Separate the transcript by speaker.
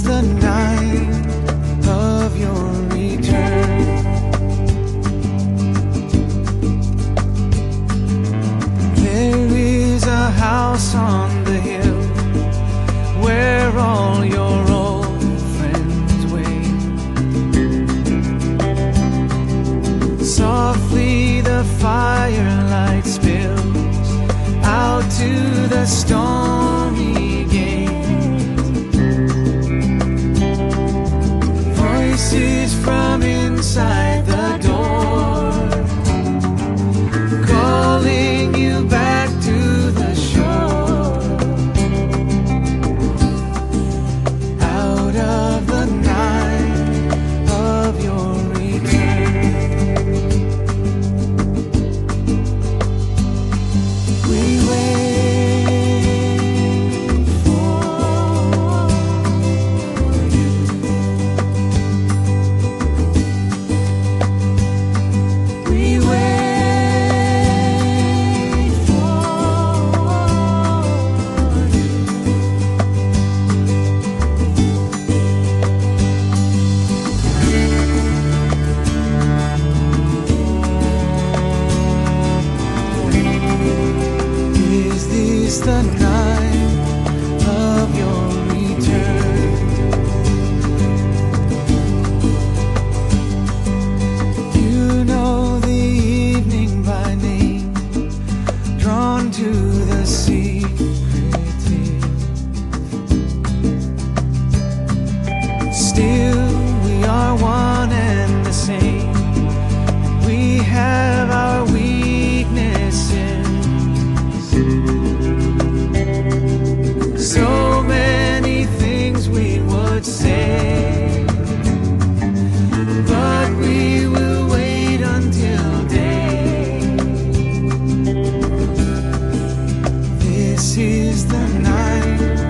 Speaker 1: the night of your return. There is a house on the hill where all your old friends wait. Softly the firelight spills out to the stormy gate. Voices from inside the door calling you back to the shore. Out of the night of your return, we wait for you. We wait for you. Is this the night of your return? You know the evening by name, drawn to the secret tears. Still we are one and the same. We have our weaknesses. So many things we would say, but we will wait until day. This is the night